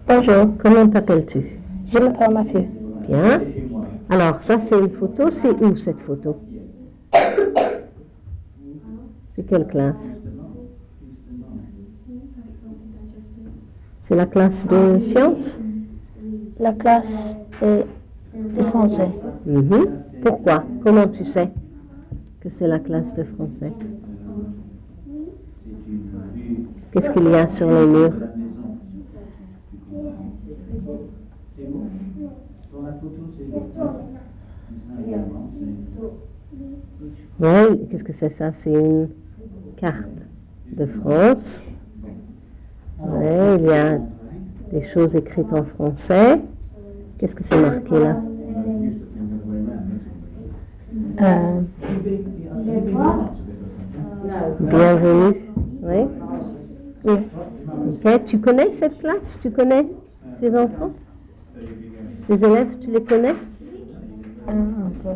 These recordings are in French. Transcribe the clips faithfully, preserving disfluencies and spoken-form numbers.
Bonjour, Comment t'appelles-tu? je m'appelle Mathieu. Bien. Alors, ça, c'est une photo. C'est où, cette photo? C'est quelle classe? C'est la classe de sciences? La classe de, de français. Mhm. Pourquoi? Comment tu sais que c'est la classe de français? Qu'est-ce qu'il y a sur les murs? Oui, qu'est-ce que c'est ça? C'est une carte de France. Oui, il y a des choses écrites en français. Qu'est-ce que c'est marqué là? Euh, Bienvenue. Oui. oui, Ok. Tu connais cette classe? Tu connais ces enfants? Ces élèves, tu les connais? un, un peu.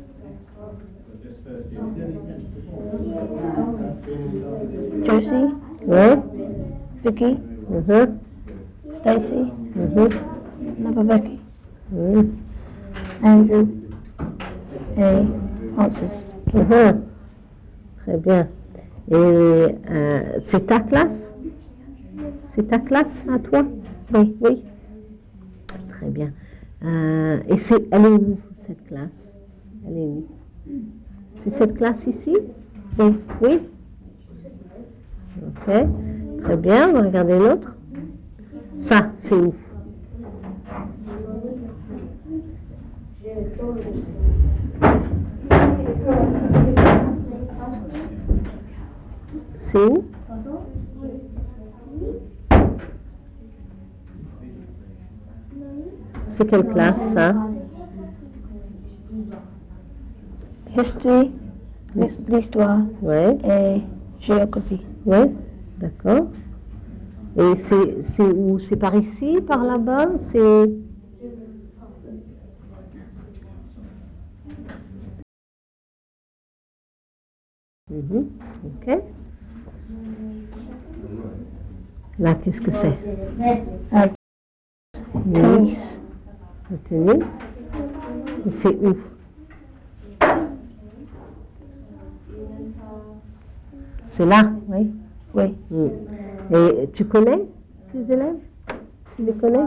Josie, Oui. Vicky, Mhm. Stacy, Mhm. another Vicky, Oui. Andrew et Francis. Mhm. Très bien. Et euh, c'est ta classe? C'est ta classe à toi? Oui, Oui. Très bien. Euh, et c'est, elle est où, cette classe? Elle est où? C'est cette classe ici? oui, Oui. Ok. Très bien. On va regarder l'autre. Ça, c'est où? C'est où? C'est quelle classe, ça? history, l'histoire Oui. et géographie. Oui. D'accord. Et c'est, c'est où? C'est par ici, par là-bas? C'est... Mhm. Ok. Là, qu'est-ce que c'est? Euh, tennis, Le tennis. Et c'est où? C'est là, oui. oui, Mm. Et tu connais ces élèves? Tu les connais?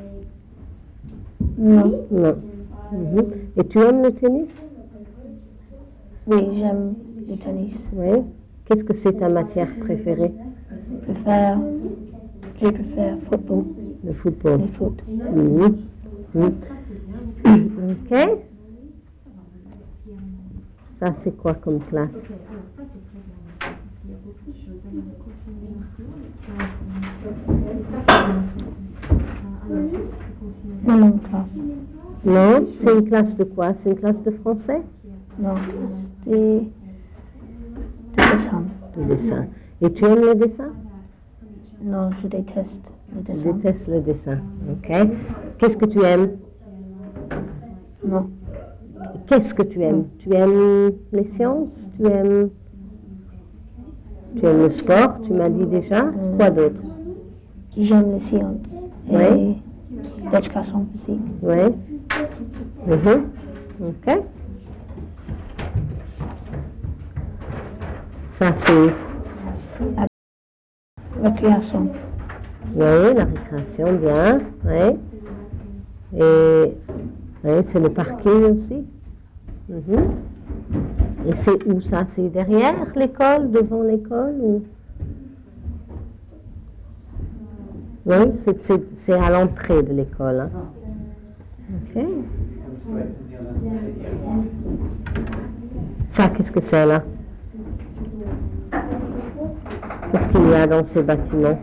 non, Non. Mhm. Et tu aimes le tennis? oui, j'aime le tennis. Oui. Qu'est-ce que c'est ta matière préférée? Je préfère, je préfère football, Le football. le foot. Mhm. Mhm. Ok. Ça, c'est quoi comme classe? Non, mon classe. Non, c'est une classe de quoi? C'est une classe de français? Non, classe de, de dessin. De dessin. Et tu aimes le dessin? Non, je déteste le Tu dessin. détestes le dessin. Ok. Qu'est-ce que tu aimes? Non, Qu'est-ce que tu aimes? Tu aimes les sciences? Tu aimes, tu aimes le sport? Tu m'as dit déjà. Quoi d'autre? j'aime les sciences et Oui. l'éducation physique. Oui. Mhm. Ok. Ça, c'est... Récréation. Oui, la récréation, bien. Oui. Et oui, c'est le parking aussi. Mhm. Et c'est où ça? C'est derrière l'école, devant l'école ou... Oui, c'est, c'est, c'est à l'entrée de l'école. Hein. Ok. Ça, qu'est-ce que c'est là? Qu'est-ce qu'il y a dans ces bâtiments?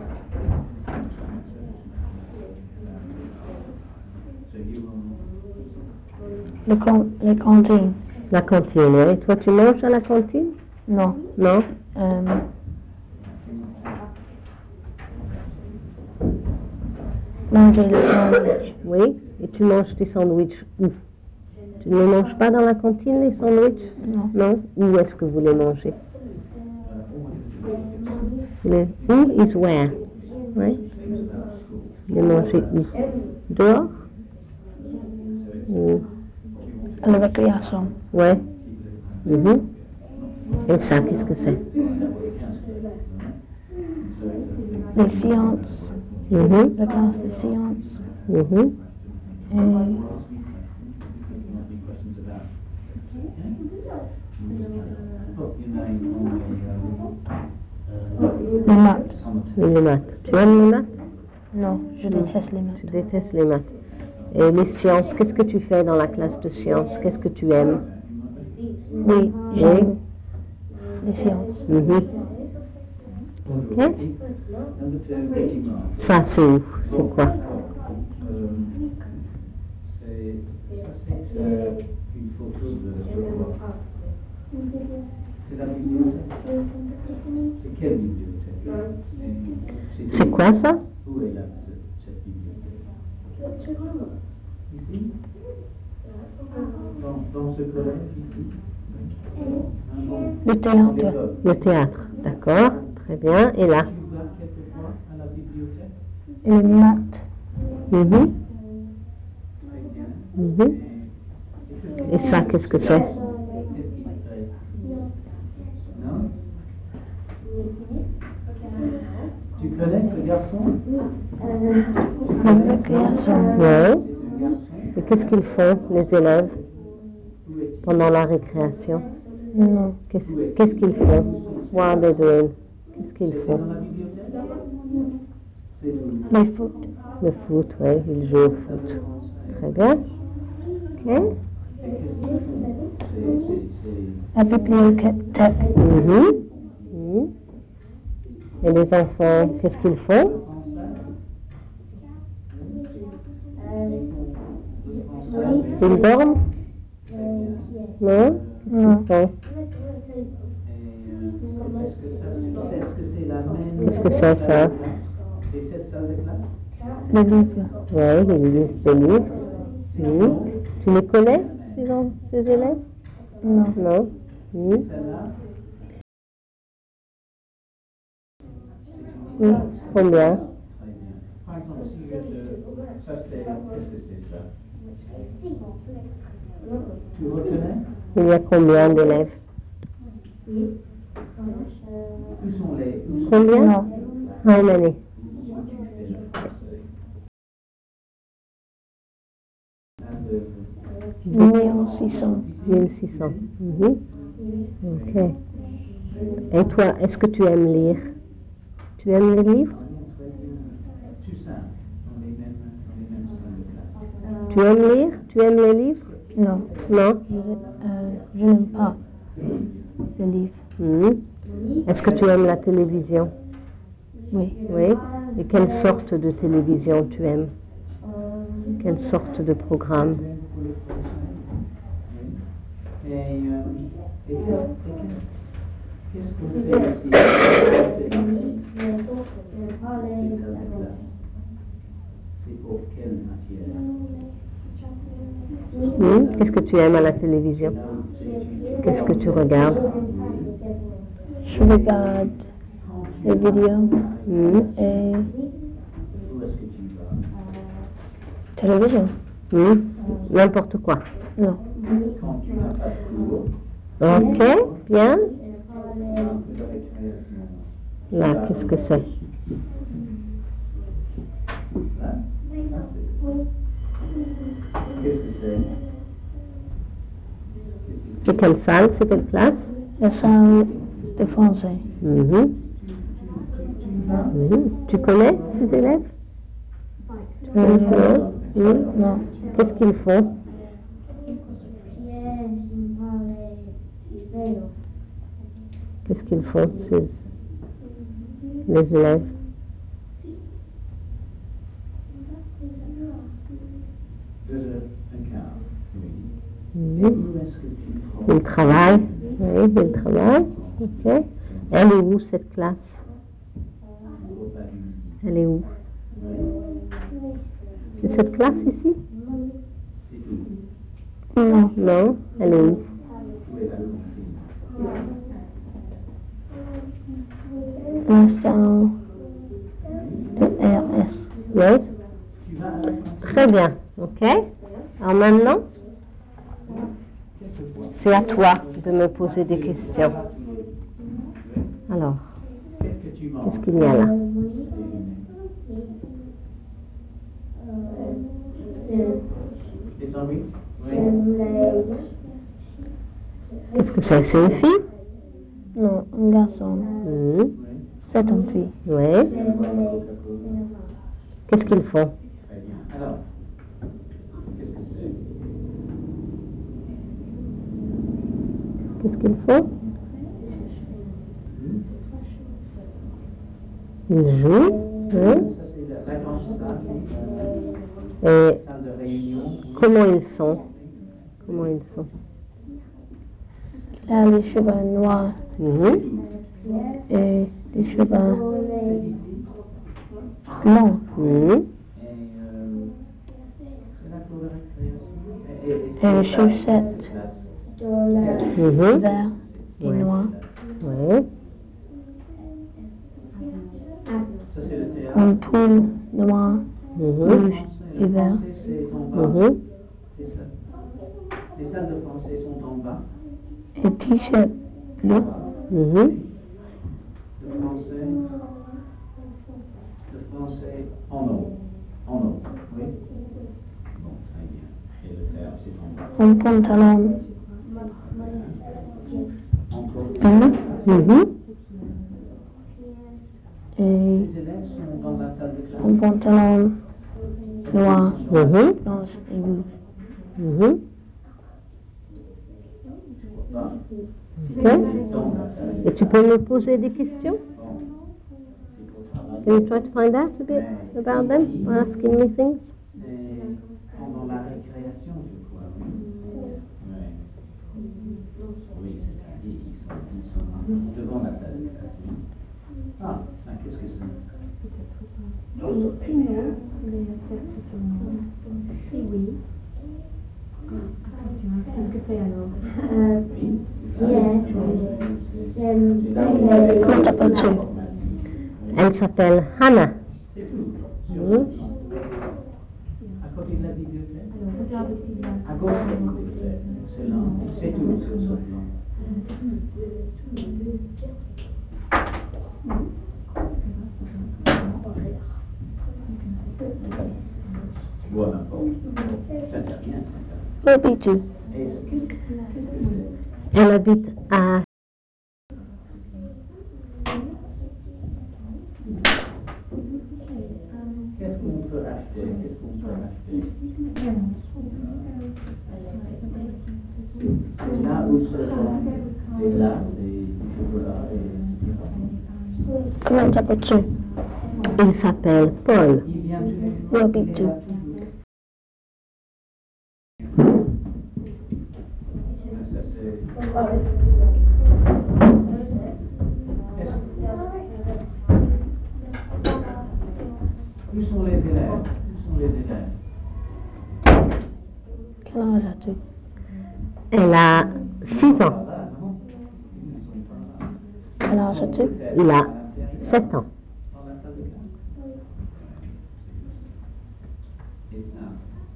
Le con, les cantines. La cantine, oui. Toi, tu manges à la cantine? Non. Non? Euh, manger le sandwich. Oui. Et tu manges tes sandwichs où? Tu ne les manges pas dans la cantine, les sandwichs? Non. Non? Où est-ce que vous les mangez? Les... Où is where? Oui. Les manger où? Dehors? Ou... À la récréation. Ouais. Mhm. Et ça, qu'est-ce que c'est? Les sciences. Mhm. La classe de sciences. Mhm. Et les maths. Et les maths. Tu aimes les maths? Non, je déteste les Tu maths. détestes les maths. Et les sciences, qu'est-ce que tu fais dans la classe de sciences? Qu'est-ce que tu aimes? Oui, j'aime les sciences. Mhm. Ok. Ça, c'est où? C'est quoi? Une photo de. C'est la bibliothèque. C'est quelle bibliothèque? C'est quoi ça? Où est la, cette bibliothèque? Ici? Dans, dans ce collège, ici? Ah, bon. Le théâtre. Le théâtre, d'accord, très bien. Et là? Tu vas quelquefois à la bibliothèque? Et les maths. Mhm. Très bien. Mhm. Et ça, qu'est-ce que c'est? Qu'est-ce qui te plaît? Non? Tu connais ce garçon? La récréation. Oui. C'est un garçon? Et qu'est-ce qu'ils font, les élèves, Où est-il? pendant la récréation? Non. Qu'est-ce qu'est-ce qu'ils font? What are they doing? Qu'est-ce qu'ils C'est font? dans la bibliothèque? C'est où? Les foot. Le foot, oui, ils jouent au foot. Très bien. Ok. Et qu'est-ce qu'ils font? C'est, c'est, c'est... La bibliothèque. Mhm. Mhm. Et les enfants, qu'est-ce qu'ils font? Ils dorment? Non? Non. Qu'est-ce qu'ils font? Est-ce que c'est la même Qu'est-ce que c'est, ça? Et cette salle de classe? Les livres. Oui, ils lisent des livres. Mhm. Tu les connais, ces, en- ces élèves? Non. Non? Mhm. Celle-là? Oui. Combien? Très bien. Par exemple, si je te... Ça, c'est... Qu'est-ce que c'est, ça? Tu reconnais? Il y a combien d'élèves? Où sont les... Où sont Combien? Non. How many? tu fais le français? Un, deux, Million six cents. mille six cents. Mhm. Ok. Et toi, est-ce que tu aimes lire? Tu aimes les livres? très bien. Tu sais, dans les mêmes, dans les mêmes salles de classe. Tu aimes lire? Tu aimes les livres? Non. Non? Je, euh, je n'aime pas les livres. Mhm. Est-ce que tu aimes la télévision? Oui. Oui. Et quelle sorte de télévision tu aimes? Quelle sorte de programme? Et, euh, et qu'est-ce qu'est-ce qu'on fait ici? Ces salles de classe. C'est pour quelle matière? Mhm. Qu'est-ce que tu aimes à la télévision? Là où tu étudies. Qu'est-ce que tu regardes? Je regarde les vidéos Mhm. et Où est-ce que tu vas? télévision. Mhm. N'importe quoi. Non. Quand tu n'as pas de cours, Ok, bien. de récréation. Là, qu'est-ce que c'est? Là? Ça, c'est- Qu'est-ce que c'est? Qu'est-ce que C'est quelle salle? C'est quelle classe? La salle de français. Mhm. Mhm. Tu connais ces élèves? Euh, Non? Mhm. non. Qu'est-ce qu'ils font? Qu'est-ce qu'ils font, ces... les élèves? Deux heures, un quart, oui. Et Mhm. où est-ce que tu Ils travaillent. Oui, ils travaillent. Ok. Elle est où, cette classe? au bas du midi? Elle est où? Oui. C'est cette classe ici? C'est tout. Non. Non? Elle est où? Où est la cantine? La salle de R S. Oui? Très bien, ok. Alors maintenant, c'est à toi de me poser des questions. Alors, qu'est-ce qu'il y a là? Qu'est-ce que c'est? C'est une fille? Non, un garçon. Mmh. C'est une fille. Oui. Qu'est-ce qu'ils font? Alors, qu'est-ce que c'est? Qu'est-ce qu'ils font? Ils jouent. Hein? Ça, c'est la grande salle, Et salle de réunion. comment ils sont? Comment ils sont? Il a les cheveux noirs Mhm. et les cheveux blancs. Mhm. Et euh, c'est la cour de récréation. Et les chaussettes Mhm. verts et Ouais. noirs. Oui. Ça, c'est le théâtre. Un pull noir, Mhm. rouge et vert. Le français, c'est en bas. Mhm. Les salles- Les salles de français sont en bas. Et t-shirt bleu. Mhm. Le français, le français en haut. En haut, oui. Bon, très bien. Et le théâtre, c'est en bas. Un pantalon Encore. bleu Mhm. et Les élèves sont dans la salle de classe. un pantalon noir, Mhm. blanche et rouge. Mhm. Bon. Ok. Dans la salle. Et tu peux me poser des questions? Bon. C'est pour travailler. Can you try to find out a bit about them? Asking me things? C'est pendant la récréation, je crois. Oui, oui c'est-à-dire ils sont, ils sont devant la salle de classe. Oui. Ah, ça, qu'est-ce que c'est? Sinon, les cercles sont si oui. Attention, qu'est-ce que c'est alors? Oui. Comment t'appelles-tu? Elle s'appelle Hannah. C'est tout. Sur Mhm. le plan. À côté de la bibliothèque. Alors, regarde ici, là. À gauche de la bibliothèque. Excellent. C'est tout sur ce plan. Bon, n'importe. Ça ne fait rien, ça. Où habites-tu? Et ce- qu'est-ce que qu'est-ce que c'est? Elle habite à... Qu'est-ce qu'on peut acheter? Qu'est-ce qu'on peut acheter? C'est là où se vendent des glaces et du chocolat et... Comment t'appelles-tu? Il s'appelle Paul. Il vient tous les jours. Où habites-tu? Il est là toujours. Ça, c'est... Où sont les élèves? Où sont les élèves? Quel âge as-tu? Elle a six ans. Là, non? Ils ne sont pas là. Quel âge as-tu? Il a sept ans. Dans la salle de classe. Et ça?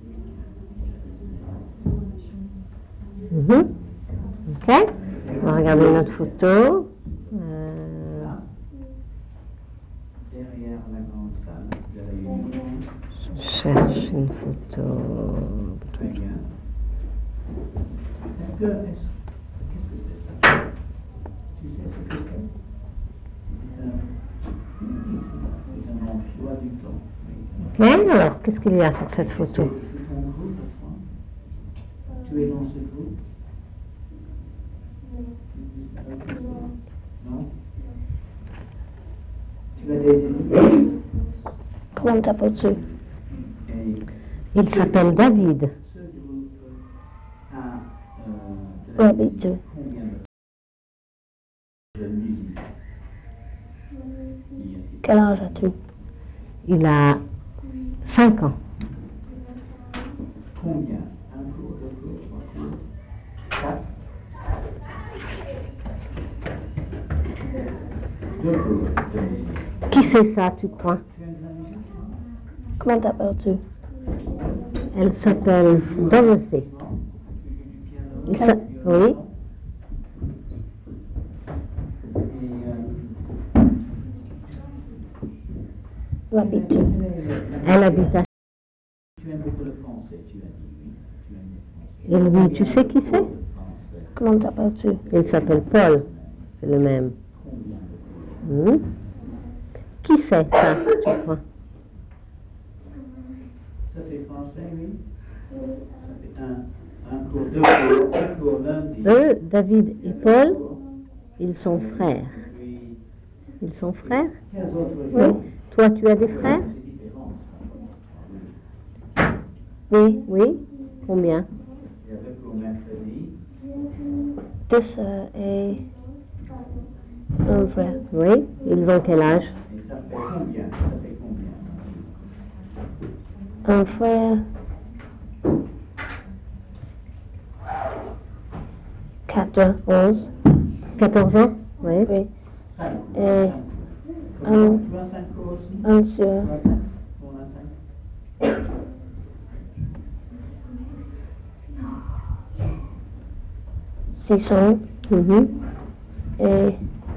Mhm. Ok. On va regarder notre photo. Euh, Là, derrière la grande salle de réunion. je cherche une photo. Très bien. Est-ce que, est-ce, qu'est-ce que c'est ça? Tu sais ce que c'est? C'est un, c'est un emploi du temps. Oui. Ok, alors qu'est-ce qu'il y a sur cette photo? C'est c'est ton groupe, toi? Tu es dans ce groupe? Non? Tu as des amis? Comment t'appelles-tu? Et Il s'appelle David. ce groupe a euh, de Où la habites-tu? combien de de musique? Quel âge as-tu? Il a cinq ans. Combien? Un cours, deux cours, trois cours? Quatre? Deux cours de musique. Qui c'est ça, tu crois? Tu aimes la musique? Comment t'appelles-tu? Elle s'appelle Dorothy. Il s'a- Oui. Où habites-tu? Elle habite à... Tu aimes beaucoup le français, tu as dit, oui. Tu aimes le français. Et lui, tu sais qui c'est? Comment t'appelles-tu? Il s'appelle Paul. C'est le même. Hmm. Qui c'est ça, tu crois? Ça c'est français, oui. Ça fait un, un cours, deux cours, deux cours lundi. Eux, David et Paul, ils sont frères. Puis, Ils sont frères? quinze autres Oui. jours. Toi, tu as des frères? C'est différent. Oui. Oui. Combien? Il y a deux cours mercredi. Deux sœurs et un frère. Oui. Ils ont quel âge? Et ça fait combien? Ça fait combien? Un frère. quatorze. quatorze ans? Oui. Oui. Cinq. Et Tu un, as cinq cours aussi? un sœur. Tu as cinq? On a cinq. Six ans. Mhm. Et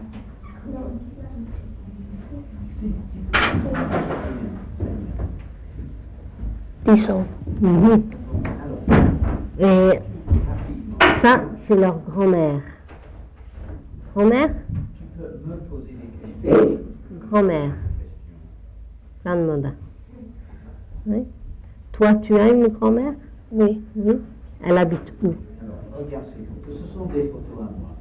dix ans. Mhm. Alors, Et rapidement, ça, c'est leur grand-mère. Grand-mère? tu peux me poser des questions. Grand-mère. Plein de mandat. Oui. Toi, tu as une grand-mère? Oui. Oui. Elle habite où? Alors, regarde ces photos. Ce sont des photos à moi.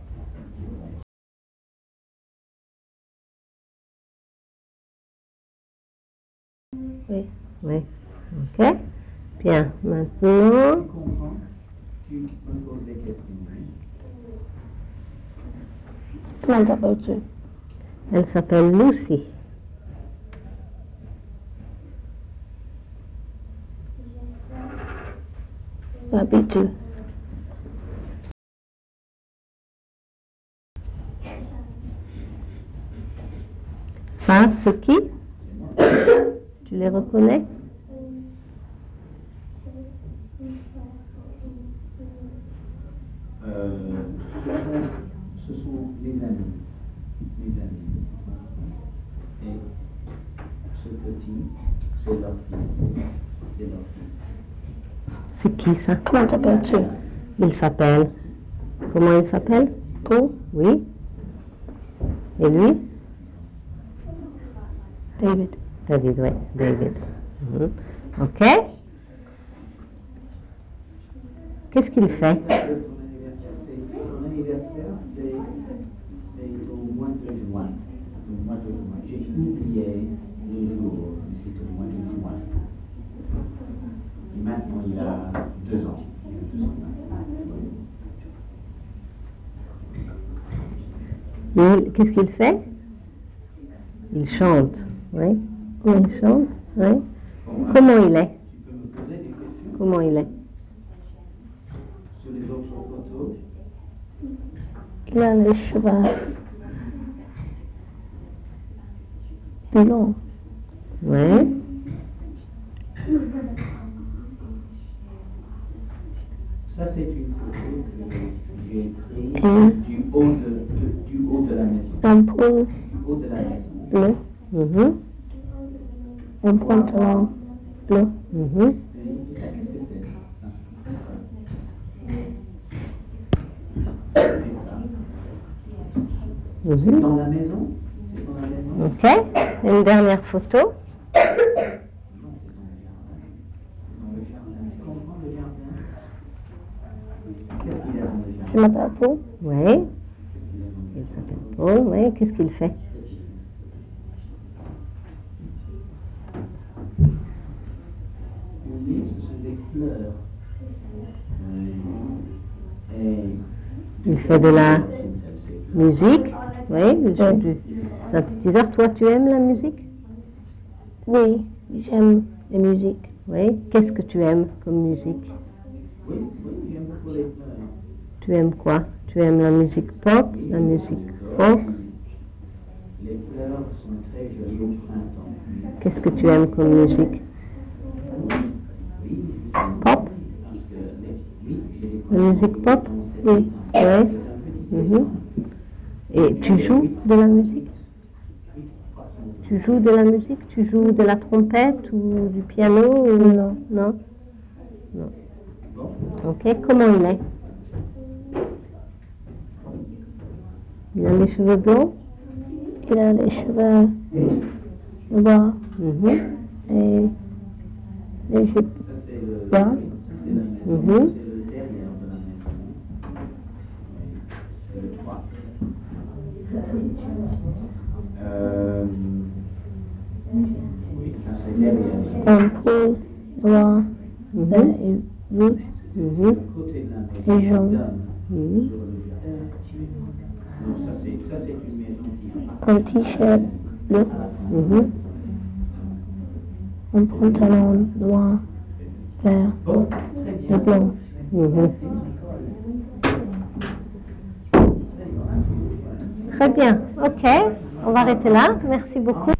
Oui. Oui. Ok. Bien. Maintenant, Tu comprends? Tu me poses des questions. Oui. Comment t'appelles-tu? elle s'appelle Lucy. Où habites-tu? Ça, c'est qui? Tu les reconnais? Euh, ce, sont, ce sont mes amis. Mes amis. Et ce petit, c'est leur fils. C'est leur fils. C'est qui ça? Comment t'appelles-tu? Il s'appelle. Comment il s'appelle? Paul? Oui. Et lui? David. David, oui. David. Mhm. Ok. Qu'est-ce qu'il fait? Ton anniversaire, c'est, ton anniversaire, c'est, c'est au mois de juin. C'est au mois de juin. J'ai oublié le jour, mais c'est au mois de juin. Et maintenant, il a deux ans. Il a deux ans maintenant. Il- Qu'est-ce qu'il fait? Il chante. Oui. Il chante. Oui. Comment il est? Tu peux me poser des questions Comment il est? sur les autres photos? Il a les cheveux plus longs. Oui. Ça, c'est une photo que j'ai prise Hum. du haut de, de- du haut de la maison. Un pull Du haut de la maison. bleu. Mhm. Un pantalon bleu. Mhm. Et ça, qu'est-ce que c'est? Ça. Et ça. C'est Mhm. dans la maison? C'est dans la maison? Ok. Une dernière photo. Non, c'est dans le jardin. Dans le jardin. Tu comprends le jardin? Qu'est-ce qu'il y a dans le Je jardin? m'appelle Paul. Oui. Qu'est-ce qu'il y a dans le Il jardin? s'appelle Paul. Oui. Qu'est-ce qu'il fait? Oui, ce sont des fleurs. Oui. Et Il fait de la musique. Oui. Il joue du synthétiseur. Toi, tu aimes la musique? Oui, j'aime la musique. Oui. Qu'est-ce que tu aimes comme musique? Oui, oui, j'aime beaucoup les fleurs. Tu aimes quoi? Tu aimes la musique pop, la musique folk? Les fleurs sont très jolies au printemps. Qu'est-ce que tu aimes comme musique? Oui, j'aime La musique pop? Oui. Ouais. Mhm. Et tu joues de la musique? Tu joues de la musique? Tu joues de la trompette ou du piano ou... Non. Non? Non. Ok, comment il est? Il a les cheveux blancs? Il a les cheveux noirs Mhm. et les jupes blanches. Mhm. Euh, oui, ça c'est derrière. Un poil noir, Mhm. vert et rouge Mhm. Côté de la maison. et jaune. Mhm. Sur le jardin. Donc ça c'est, ça c'est une maison qui Un t-shirt bleu, Mhm. un pantalon noir, vert et blanc. Mhm. Très bien, ok, on va arrêter là, merci beaucoup.